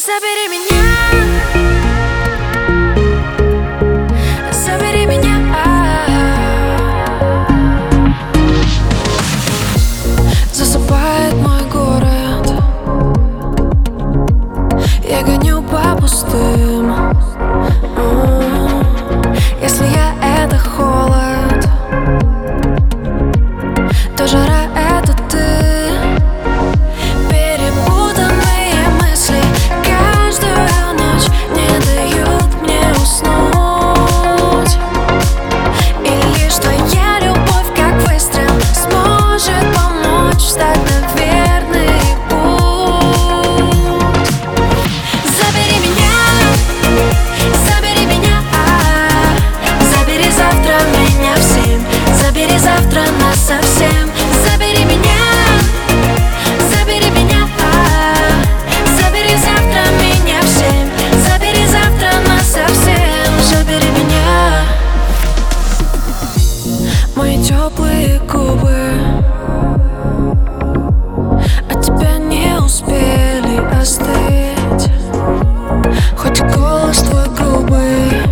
Забери меня, забери меня. Засыпает мой город, я гоню по пустым. Если я — это холод, то жара — это ты. Перепутанные мысли каждую ночь не дают мне уснуть. И лишь твоя любовь, как выстрел, сможет помочь встать на верный путь. Забери меня, забери меня, забери завтра меня в 7, забери завтра нас совсем. Забери меня, забери меня, забери завтра меня в 7, забери завтра нас совсем. Забери меня. Мои теплые губы от тебя не успели остыть, хоть голос твой грубый,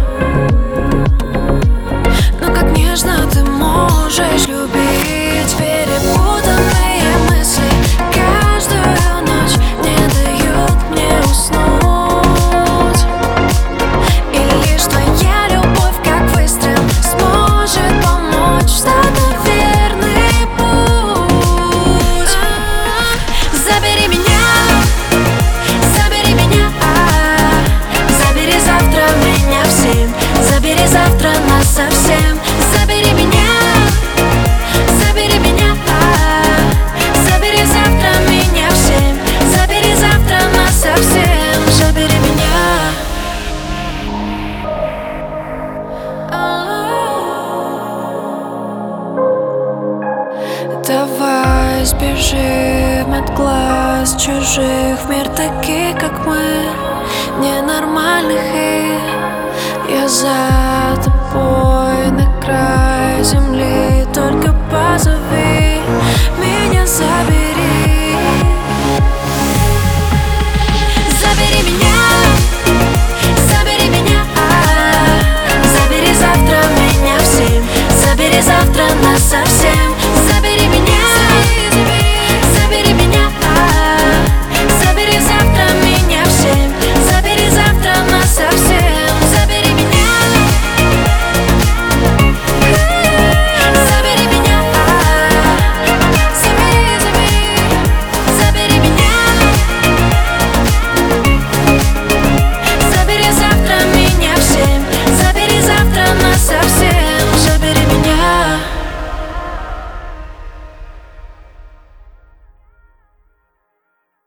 но как нежно ты можешь любить. Перепутанные мысли каждую ночь не дают мне уснуть. И лишь твоя любовь, как выстрел, сможет помочь встать на верный путь. Забери меня, забери меня, забери завтра меня в 7, забери завтра нас совсем. Забери меня, забери меня, забери завтра меня в 7, забери завтра нас совсем. Забери меня. Давай сбежим от глаз чужих в мир таких, как мы, ненормальных, и я за тобой на край земли.